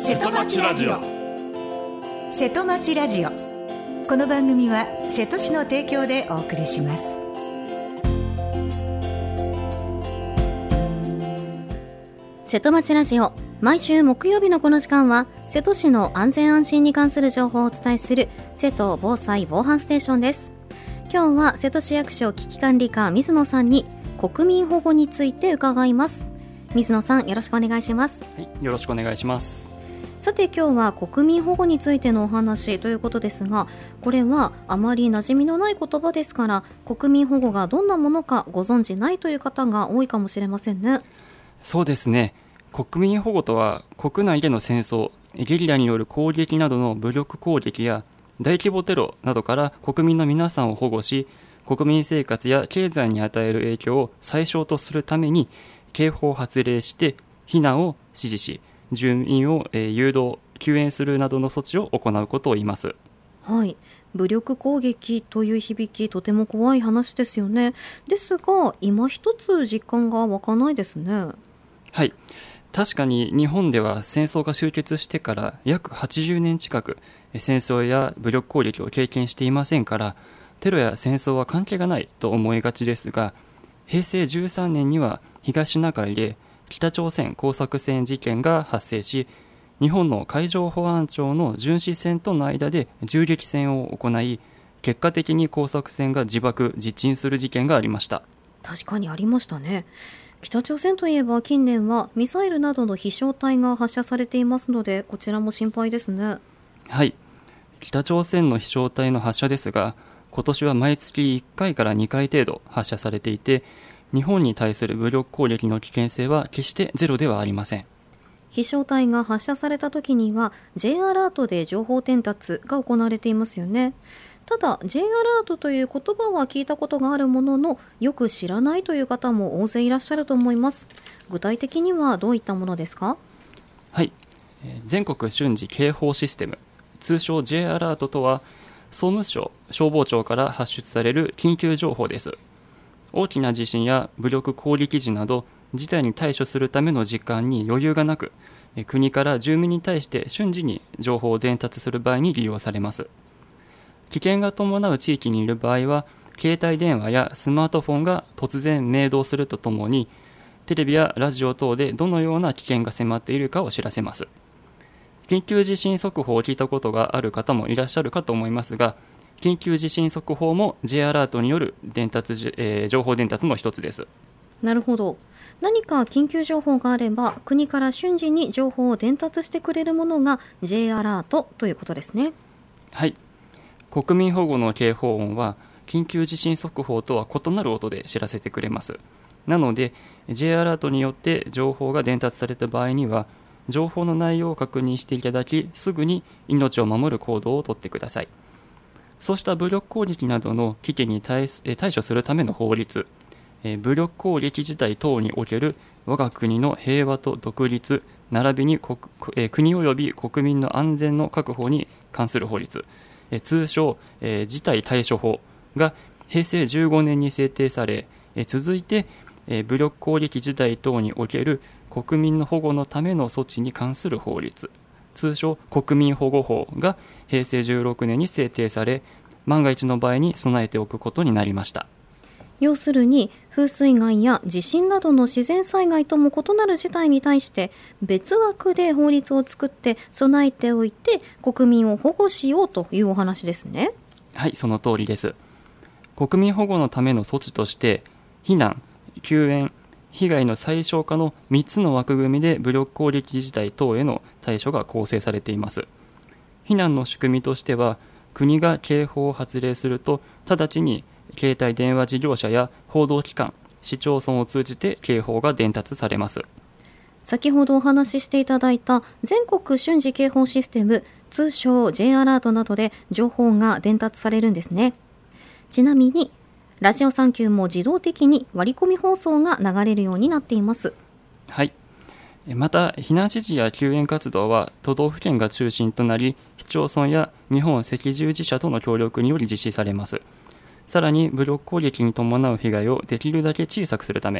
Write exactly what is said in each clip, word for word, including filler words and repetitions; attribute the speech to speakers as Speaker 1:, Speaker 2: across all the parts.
Speaker 1: 瀬戸町ラジオ。
Speaker 2: 瀬戸町ラジオ、この番組は瀬戸市の提供でお送りします。
Speaker 3: 瀬戸町ラジオ、毎週木曜日のこの時間は瀬戸市の安全安心に関する情報をお伝えする瀬戸防災防犯ステーションです。今日は瀬戸市役所危機管理課水野さんに国民保護について伺います。水野さん、よろしくお願いします。
Speaker 4: はい、よろしくお願いします。
Speaker 3: さて、今日は国民保護についてのお話ということですが、これはあまり馴染みのない言葉ですから、国民保護がどんなものかご存じないという方が多いかもしれませんね。
Speaker 4: そうですね。国民保護とは、国内での戦争、ゲリラによる攻撃などの武力攻撃や大規模テロなどから国民の皆さんを保護し、国民生活や経済に与える影響を最小とするために警報を発令して避難を指示し、住民を誘導救援するなどの措置を行うことを言います。
Speaker 3: はい、武力攻撃という響き、とても怖い話ですよね。ですが、今一つ実感が湧かないですね。
Speaker 4: はい、確かに日本では戦争が終結してから約はちじゅうねん近く戦争や武力攻撃を経験していませんから、テロや戦争は関係がないと思いがちですが、へいせいじゅうさんねんには東シナ海で北朝鮮工作船事件が発生し、日本の海上保安庁の巡視船との間で銃撃戦を行い、結果的に工作船が自爆自沈する事件がありました。
Speaker 3: 確かにありましたね。北朝鮮といえば近年はミサイルなどの飛翔体が発射されていますので、こちらも心配ですね。
Speaker 4: はい、北朝鮮の飛翔体の発射ですが、今年は毎月いっかいからにかい程度発射されていて、日本に対する武力攻撃の危険性は決してゼロではありません。
Speaker 3: 飛翔体が発射された時には J アラートで情報伝達が行われていますよね。ただ J アラートという言葉は聞いたことがあるものの、よく知らないという方も大勢いらっしゃると思います。具体的にはどういったものですか？
Speaker 4: はい、全国瞬時警報システム、通称 J アラートとは、総務省消防庁から発出される緊急情報です。大きな地震や武力攻撃時など事態に対処するための時間に余裕がなく、国から住民に対して瞬時に情報を伝達する場合に利用されます。危険が伴う地域にいる場合は、携帯電話やスマートフォンが突然鳴動するとともに、テレビやラジオ等でどのような危険が迫っているかを知らせます。緊急地震速報を聞いたことがある方もいらっしゃるかと思いますが、緊急地震速報も J アラートによる伝達、えー、情報伝達の一つです。
Speaker 3: なるほど。何か緊急情報があれば、国から瞬時に情報を伝達してくれるものが J アラートということですね。
Speaker 4: はい、国民保護の警報音は緊急地震速報とは異なる音で知らせてくれます。なので J アラートによって情報が伝達された場合には、情報の内容を確認していただき、すぐに命を守る行動をとってください。そうした武力攻撃などの危機に 対, 対処するための法律、武力攻撃事態等における我が国の平和と独立並びに 国, 国及び国民の安全の確保に関する法律、通称事態対処法がへいせいじゅうごねんに制定され、続いて武力攻撃事態等における国民の保護のための措置に関する法律、通称国民保護法がへいせいじゅうろくねんに制定され、万が一の場合に備えておくことになりました。
Speaker 3: 要するに、風水害や地震などの自然災害とも異なる事態に対して別枠で法律を作って備えておいて、国民を保護しようというお話ですね。
Speaker 4: はい、その通りです。国民保護のための措置として、避難、救援、被害の最小化のみっつの枠組みで武力攻撃事態等への対処が構成されています。避難の仕組みとしては、国が警報を発令すると、直ちに携帯電話事業者や報道機関、市町村を通じて警報が伝達されます。
Speaker 3: 先ほどお話ししていただいた全国瞬時警報システム、通称 J アラートなどで情報が伝達されるんですね。ちなみにラジオサンキューも自動的に割り込み放送が流れるようになっています。
Speaker 4: はい、また避難指示や救援活動は都道府県が中心となり、市町村や日本赤十字社との協力により実施されます。さらに武力攻撃に伴う被害をできるだけ小さくするため、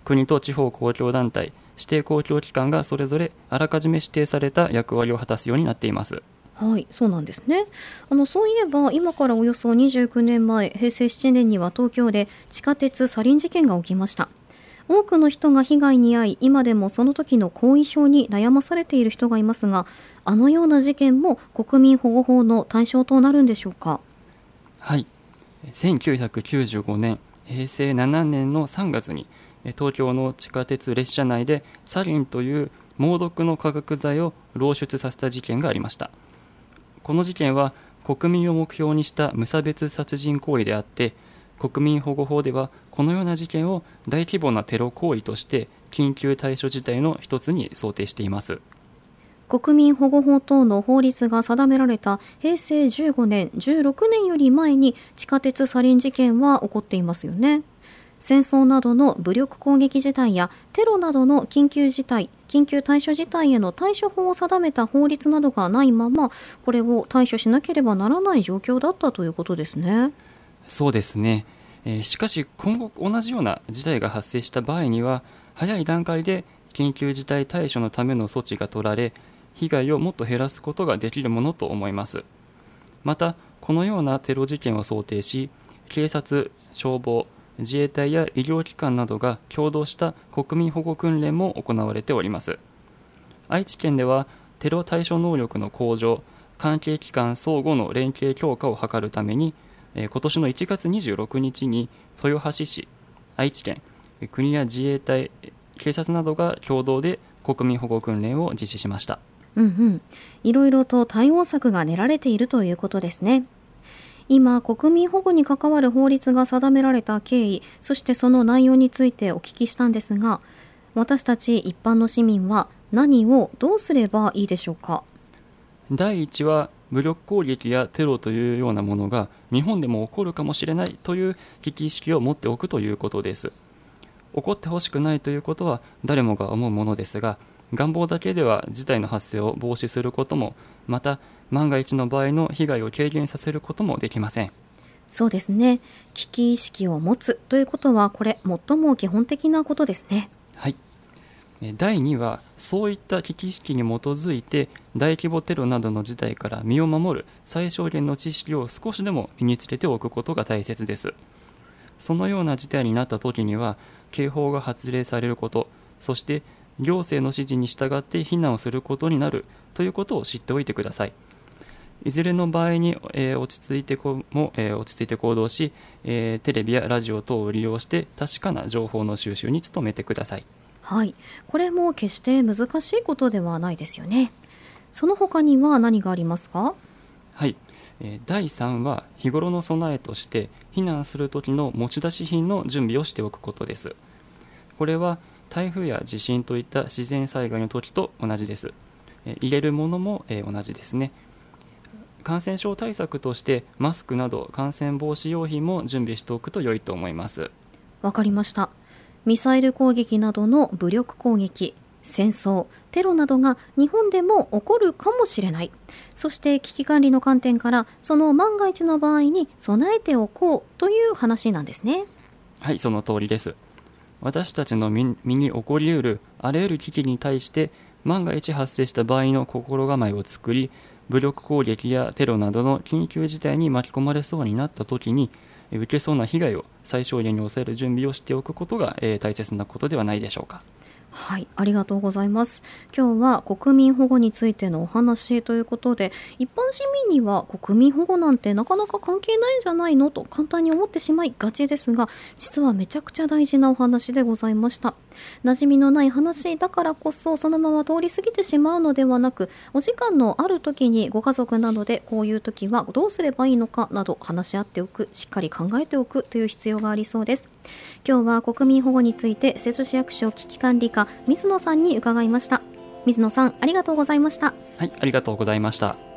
Speaker 4: 国と地方公共団体、指定公共機関がそれぞれあらかじめ指定された役割を果たすようになっています。
Speaker 3: はい、そうなんですね。あのそういえば今からおよそにじゅうきゅうねんまえ、へいせいしちねんには東京で地下鉄サリン事件が起きました。多くの人が被害に遭い、今でもその時の後遺症に悩まされている人がいますが、あのような事件も国民保護法の対象となるんでしょうか。
Speaker 4: はい、せんきゅうひゃくきゅうじゅうごねん、へいせいななねんのさんがつに東京の地下鉄列車内でサリンという猛毒の化学剤を漏出させた事件がありました。この事件は国民を目標にした無差別殺人行為であって、国民保護法ではこのような事件を大規模なテロ行為として緊急対処事態の一つに想定しています。
Speaker 3: 国民保護法等の法律が定められたへいせいじゅうごねん、じゅうろくねんより前に地下鉄サリン事件は起こっていますよね。戦争などの武力攻撃事態やテロなどの緊急事態、緊急対処事態への対処法を定めた法律などがないまま、これを対処しなければならない状況だったということですね。
Speaker 4: そうですね、えー、しかし今後同じような事態が発生した場合には、早い段階で緊急事態対処のための措置が取られ、被害をもっと減らすことができるものと思います。またこのようなテロ事件を想定し、警察、消防、自衛隊や医療機関などが共同した国民保護訓練も行われております。愛知県ではテロ対処能力の向上、関係機関相互の連携強化を図るために、今年のいちがつにじゅうろくにちに豊橋市、愛知県、国や自衛隊、警察などが共同で国民保護訓練を実施しました。
Speaker 3: うんうん、いろいろと対応策が練られているということですね。今、国民保護に関わる法律が定められた経緯、そしてその内容についてお聞きしたんですが、私たち一般の市民は何をどうすればいいでしょうか。
Speaker 4: 第一は、武力攻撃やテロというようなものが日本でも起こるかもしれないという危機意識を持っておくということです。起こってほしくないということは誰もが思うものですが、願望だけでは事態の発生を防止することも、また万が一の場合の被害を軽減させることもできません。
Speaker 3: そうですね。危機意識を持つということは、これ最も基本的なことですね。
Speaker 4: はい。だいには、そういった危機意識に基づいて大規模テロなどの事態から身を守る最小限の知識を少しでも身につけておくことが大切です。そのような事態になった時には、警報が発令されること、そして行政の指示に従って避難をすることになるということを知っておいてください。いずれの場合に、えー、落ち着いてこも、えー、落ち着いて行動し、えー、テレビやラジオ等を利用して確かな情報の収集に努めてください。
Speaker 3: はい、これも決して難しいことではないですよね。その他には何がありますか。
Speaker 4: はい、えー、だいさんは日頃の備えとして避難する時の持ち出し品の準備をしておくことです。これは台風や地震といった自然災害の時と同じです。えー、入れるものも、えー、同じですね。感染症対策としてマスクなど感染防止用品も準備しておくと良いと思います。
Speaker 3: わかりました。ミサイル攻撃などの武力攻撃、戦争、テロなどが日本でも起こるかもしれない。そして危機管理の観点からその万が一の場合に備えておこうという話なんですね。
Speaker 4: はい、その通りです。私たちの身に起こり得るあらゆる危機に対して万が一発生した場合の心構えを作り、武力攻撃やテロなどの緊急事態に巻き込まれそうになった時に受けそうな被害を最小限に抑える準備をしておくことが、えー、大切なことではないでしょうか。
Speaker 3: はい、ありがとうございます。今日は国民保護についてのお話ということで、一般市民には国民保護なんてなかなか関係ないんじゃないのと簡単に思ってしまいがちですが、実はめちゃくちゃ大事なお話でございました。馴染みのない話だからこそそのまま通り過ぎてしまうのではなく、お時間のある時にご家族などでこういう時はどうすればいいのかなど話し合っておく、しっかり考えておくという必要がありそうです。今日は国民保護について瀬戸市役所危機管理課水野さんに伺いました。水野さん、ありがとうございました。
Speaker 4: はい、ありがとうございました。